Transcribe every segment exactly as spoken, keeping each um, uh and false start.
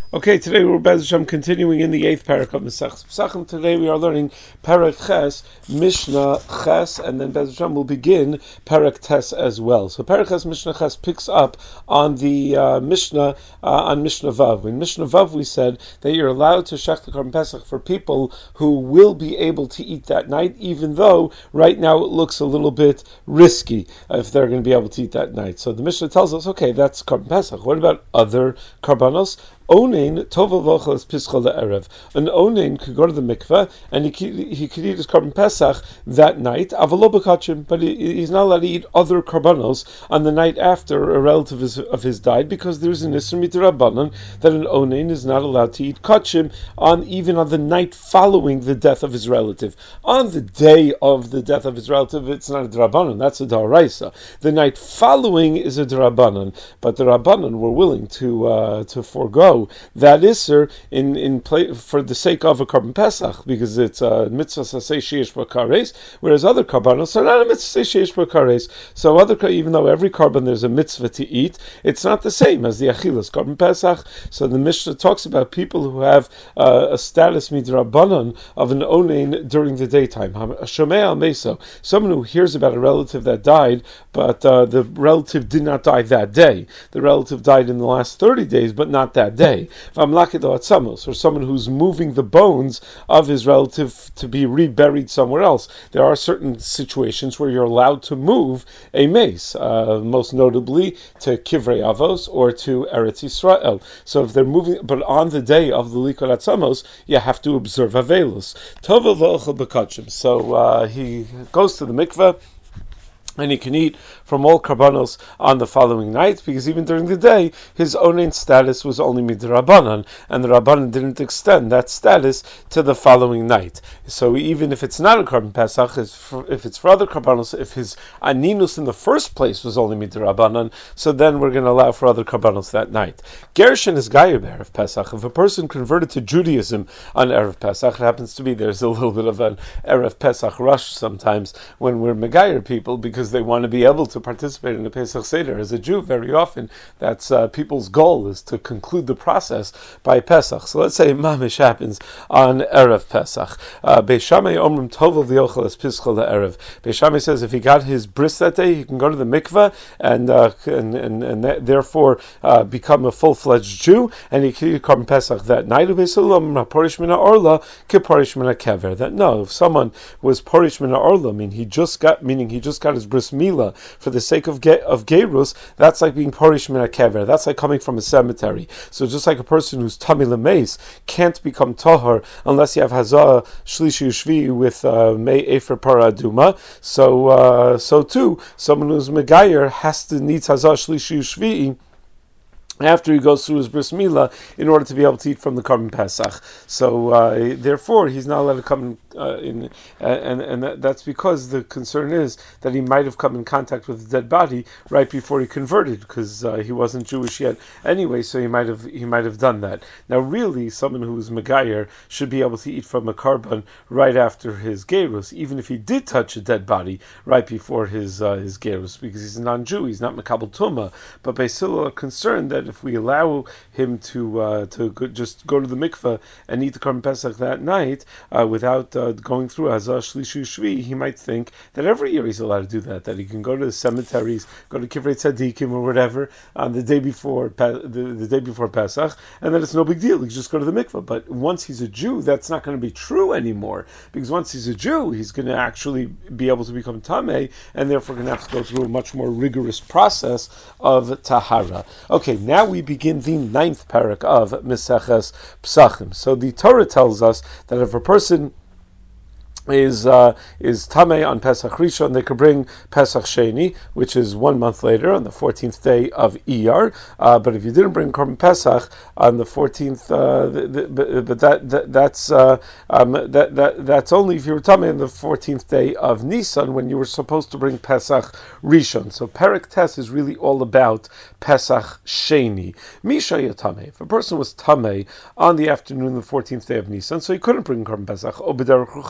Okay, today we're Bez Hashem continuing in the eighth parak of Mesechus Pesachim. Today we are learning Parak Ches, Mishnah Ches, and then Bez Hashem will begin Parak Tes as well. So Parak Ches, Mishnah Ches picks up on the uh, Mishnah, uh, on Mishnah Vav. In Mishnah Vav we said that you're allowed to shech the Korban Pesach for people who will be able to eat that night, even though right now it looks a little bit risky if they're going to be able to eat that night. So the Mishnah tells us, okay, that's Korban Pesach. What about other Karbanos? Onain tova v'ochel pischa le'erev. An onain could go to the mikveh and he could, he could eat his korban pesach that night. Avalo b'kachim, but he, he's not allowed to eat other karbanos on the night after a relative is, of his died, because there's an isur midrabanan that an onain is not allowed to eat kachim on even on the night following the death of his relative. On the day of the death of his relative, it's not a drabanan, that's a daraisa. The night following is a drabanan, but the rabbanan were willing to uh, to forego that isser in in play for the sake of a korban pesach, because it's a mitzvah sasei sheish b'kares, whereas other karbanos are not a mitzvah sasei sheish b'kares. So other, even though every korban there's a mitzvah to eat, it's not the same as the achilas korban pesach. So the Mishnah talks about people who have uh, a status midrabanan of an onain during the daytime. Shomei al meso, someone who hears about a relative that died, but uh, the relative did not die that day. The relative died in the last thirty days, but not that day. Or someone who's moving the bones of his relative to be reburied somewhere else. There are certain situations where you're allowed to move a mace, uh, most notably to Kivrei Avos or to Eretz Yisrael. So if they're moving, but on the day of the Likot Atzamos, you have to observe Avelus. Tova v'ochel b'kachim. So uh, he goes to the mikveh, and he can eat from all karbanos on the following night, because even during the day, his onain status was only midrabanan, and the rabbanan didn't extend that status to the following night. So even if it's not a korban pesach, if it's for other karbanos, if his aninus in the first place was only midrabanan, so then we're going to allow for other karbanos that night. Gershon is gayer Erev Pesach. If a person converted to Judaism on Erev Pesach, it happens to be there's a little bit of an Erev Pesach rush sometimes when we're megayer people, because they want to be able to participate in the Pesach Seder. As a Jew, very often, that's uh, people's goal is to conclude the process by Pesach. So let's say Mamish happens on Erev Pesach. Beis Shammai Omrim Tovel V'yochel Es Pischa LeErev. Beis Shammai says if he got his bris that day, he can go to the mikveh and uh, and, and, and th- therefore uh, become a full-fledged Jew, and he can eat Korban Pesach that night. Beis Hillel Porish Mina Orla Kiporish Mina Kever. That no, if someone was Porish Mina Orla, I mean he just got, meaning he just got his bris Mila for the sake of ge- of Gerus, that's like being Porish Min HaKever. That's like coming from a cemetery. So just like a person who's Tami L'meis can't become Tahor unless you have Hazah Shlishi Ushvi with uh, Mei Efer Paraduma. So uh, so too, someone who's Megayer has to need Hazah Shlishi Ushvi after he goes through his bris milah in order to be able to eat from the korban pesach. So uh, therefore he's not allowed to come uh, in, uh, and and that, that's because the concern is that he might have come in contact with a dead body right before he converted, because uh, he wasn't Jewish yet anyway. So he might have he might have done that. Now, really, someone who is megayer should be able to eat from a korban right after his gerus, even if he did touch a dead body right before his uh, his gerus, because he's a non-Jew, he's not mekabel tumah. But Beis Hillel are concerned that if we allow him to uh, to go, just go to the mikveh and eat the korban pesach that night uh, without uh, going through Hazah Shlishi Shvi, he might think that every year he's allowed to do that. That he can go to the cemeteries, go to Kivrei Tzadikim or whatever on the day before the, the day before Pesach, and then it's no big deal. He can just go to the mikveh. But once he's a Jew, that's not going to be true anymore, because once he's a Jew, he's going to actually be able to become tamei, and therefore going to have to go through a much more rigorous process of tahara. Okay, now we begin the ninth parak of Meseches Pesachim. So the Torah tells us that if a person is uh, is Tameh on Pesach Rishon, they could bring Pesach Sheni, which is one month later, on the fourteenth day of Iyar. Uh, but if you didn't bring Korban Pesach on the fourteenth, uh, the, the, but, but that, that that's uh, um, that that that's only if you were Tameh on the fourteenth day of Nisan, when you were supposed to bring Pesach Rishon. So Perek Tes is really all about Pesach Sheni. Misha Yatameh. If a person was Tameh on the afternoon of the fourteenth day of Nisan, so he couldn't bring Korban Pesach, Obederach Ruchoka,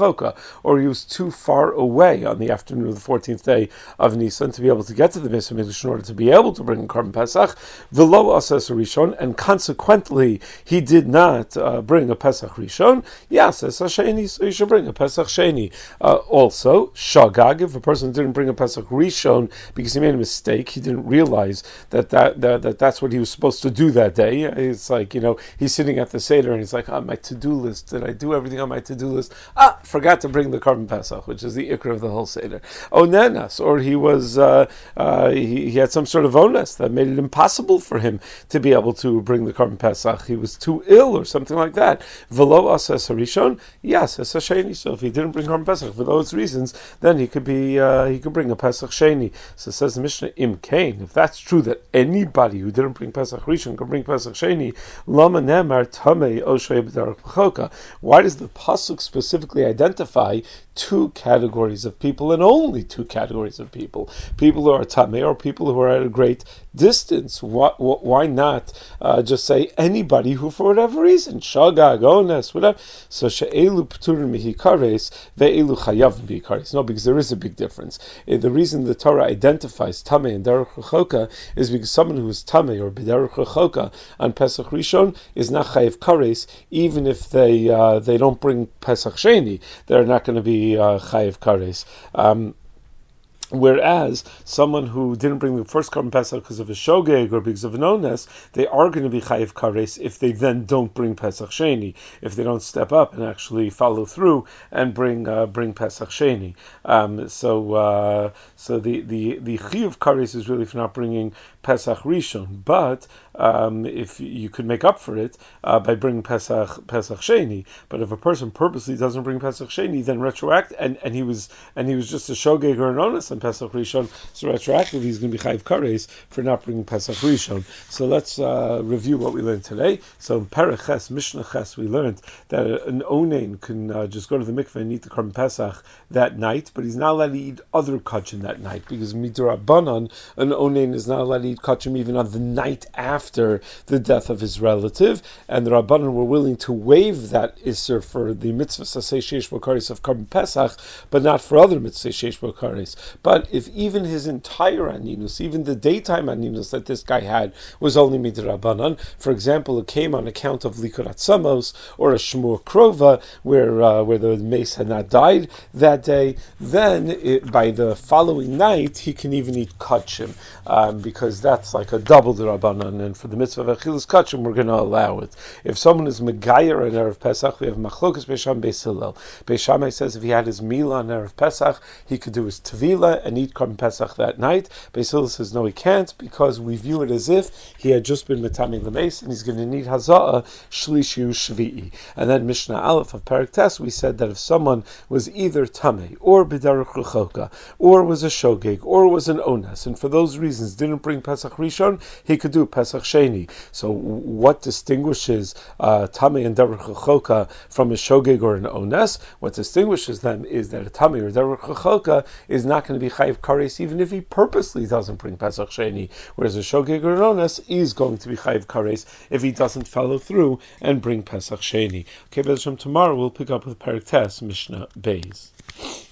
or he was too far away on the afternoon of the fourteenth day of Nisan to be able to get to the Beis HaMikdash in order to be able to bring a Korban Pesach, v'lo asas rishon, and consequently he did not uh, bring a Pesach Rishon, yes, as a Sheni, so you should bring a Pesach Sheni. Uh, also, Shagag, if a person didn't bring a Pesach Rishon because he made a mistake, he didn't realize that, that, that, that that's what he was supposed to do that day. It's like, you know, he's sitting at the Seder and he's like, on oh, my to-do list, did I do everything on my to-do list? Ah, forgot to bring the Korban Pesach, which is the ikra of the whole Seder. Onenas, or he was, uh, uh, he, he had some sort of onus that made it impossible for him to be able to bring the Korban Pesach. He was too ill or something like that. V'lo asas harishon, yes, as a sheni. So if he didn't bring Korban Pesach for those reasons, then he could be, uh, he could bring a Pesach sheni. So it says the Mishnah, im kain, if that's true that anybody who didn't bring Pesach Rishon can bring Pesach sheni, lama nemar tamei oshrei b'derech b'choka. Why does the pasuk specifically identify two categories of people, and only two categories of people? People who are tamei, or people who are at a great distance. Why, why not uh, just say anybody who, for whatever reason, shagag, ones, whatever? So she'elu p'turim mihikares ve'elu chayavim b'hikares. No, because there is a big difference. Uh, the reason the Torah identifies tamei and derech rechoka is because someone who is tamei or b'derech rechoka on Pesach Rishon is not chayav kares, even if they uh, they don't bring Pesach Sheni, they're not going to be uh, chayav kares. Um, Whereas someone who didn't bring the first Korban Pesach because of a shogeg or because of an ones, they are going to be chayiv kares if they then don't bring Pesach Sheni, if they don't step up and actually follow through and bring uh, bring Pesach Sheni. Um, so uh, so the the the chayiv kares is really for not bringing Pesach Rishon, but um, if you could make up for it uh, by bringing Pesach Pesach Sheni. But if a person purposely doesn't bring Pesach Sheni, then retroact and, and he was and he was just a shogeg or an ones on Pesach Rishon, so retroactively he's going to be chayiv kares for not bringing Pesach Rishon. So let's uh, review what we learned today. So in Perek Ches, Mishnah Ches, we learned that an onen can uh, just go to the mikveh and eat the Korban Pesach that night, but he's not allowed to eat other kachim that night, because midrabanan, an onen is not allowed to eat kachim even on the night after the death of his relative, and the Rabbanan were willing to waive that isser for the mitzvah sasei sheish b'kares of Korban Pesach, but not for other mitzvah sheish b'kares. But if even his entire aninus, even the daytime aninus that this guy had, was only midrabanan, for example, it came on account of likurat samos or a shmur krova, where uh, where the mace had not died that day, then it, by the following night he can even eat kachim, um, because that's like a double drabanan, and for the mitzvah of achilus kachim we're going to allow it. If someone is megayer on Erev Pesach, we have machlokas Beis Shammai Beis Hillel. Beis Shammai says if he had his meal on Erev Pesach, he could do his tevila and eat Korban Pesach that night. Beis Hillel says no, he can't, because we view it as if he had just been metaming the mace and he's going to need haza'ah shlishu shvi'i. And then Mishnah Aleph of Perek Tes, we said that if someone was either tamei or b'derech rechoka, or was a shogeg, or was an ones, and for those reasons didn't bring Pesach Rishon, he could do Pesach Sheni. So what distinguishes uh, tamei and derech rechoka from a shogeg or an ones? What distinguishes them is that a tamei or derech rechoka is not going to be chayiv kares even if he purposely doesn't bring Pesach Sheni, whereas a shogeg or an ones is going to be chayiv kares if he doesn't follow through and bring Pesach Sheni. Okay, B'ezras Hashem, tomorrow we'll pick up with Perek Tes, Mishnah Beis.